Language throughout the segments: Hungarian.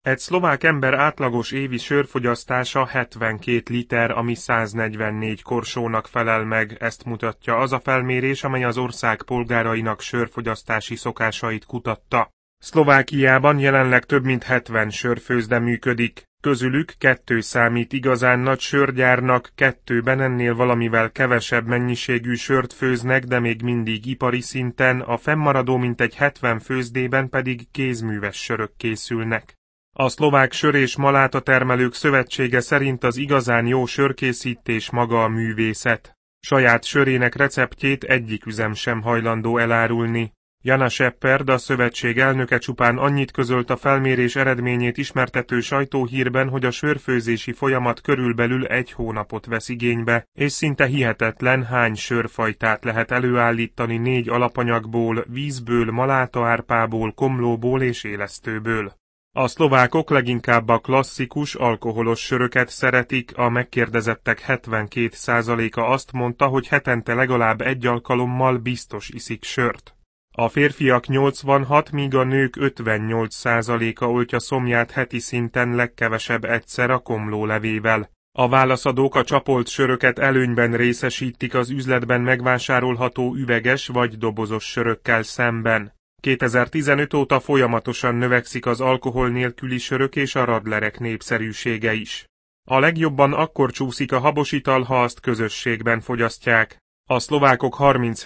Egy szlovák ember átlagos évi sörfogyasztása 72 liter, ami 144 korsónak felel meg, ezt mutatja az a felmérés, amely az ország polgárainak sörfogyasztási szokásait kutatta. Szlovákiában jelenleg több mint 70 sörfőzde működik, közülük 2 számít igazán nagy sörgyárnak, 2-ben ennél valamivel kevesebb mennyiségű sört főznek, de még mindig ipari szinten, a fennmaradó mintegy 70 főzdében pedig kézműves sörök készülnek. A Szlovák Sör- és Malátatermelők Szövetsége szerint az igazán jó sörkészítés maga a művészet. Saját sörének receptjét egyik üzem sem hajlandó elárulni. Jana Shepherd, a szövetség elnöke csupán annyit közölt a felmérés eredményét ismertető sajtóhírben, hogy a sörfőzési folyamat körülbelül 1 hónapot vesz igénybe, és szinte hihetetlen, hány sörfajtát lehet előállítani 4 alapanyagból, vízből, malátaárpából, komlóból és élesztőből. A szlovákok leginkább a klasszikus, alkoholos söröket szeretik, a megkérdezettek 72%-a azt mondta, hogy hetente legalább 1 alkalommal biztos iszik sört. A férfiak 86, míg a nők 58%-a oltja szomját heti szinten legkevesebb egyszer a komlólevével. A válaszadók a csapolt söröket előnyben részesítik az üzletben megvásárolható üveges vagy dobozos sörökkel szemben. 2015 óta folyamatosan növekszik az alkohol nélküli sörök és a radlerek népszerűsége is. A legjobban akkor csúszik a habos ital, ha azt közösségben fogyasztják. A szlovákok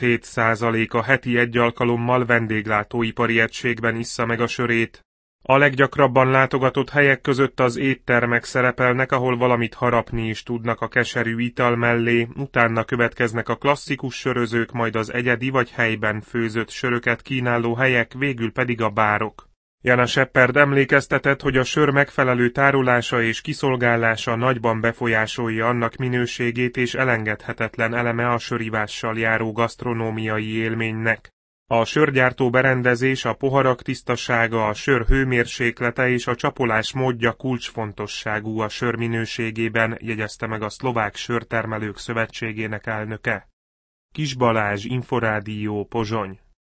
37%-a heti 1 alkalommal vendéglátóipari egységben issza meg a sörét. A leggyakrabban látogatott helyek között az éttermek szerepelnek, ahol valamit harapni is tudnak a keserű ital mellé, utána következnek a klasszikus sörözők, majd az egyedi vagy helyben főzött söröket kínáló helyek, végül pedig a bárok. Jana Shepherd emlékeztetett, hogy a sör megfelelő tárolása és kiszolgálása nagyban befolyásolja annak minőségét és elengedhetetlen eleme a sörivással járó gasztronómiai élménynek. A sörgyártó berendezés, a poharak tisztasága, a sör hőmérséklete és a csapolás módja kulcsfontosságú a sör minőségében, jegyezte meg a Szlovák Sörtermelők Szövetségének elnöke. Kis Balázs, Inforádió, Pozsony.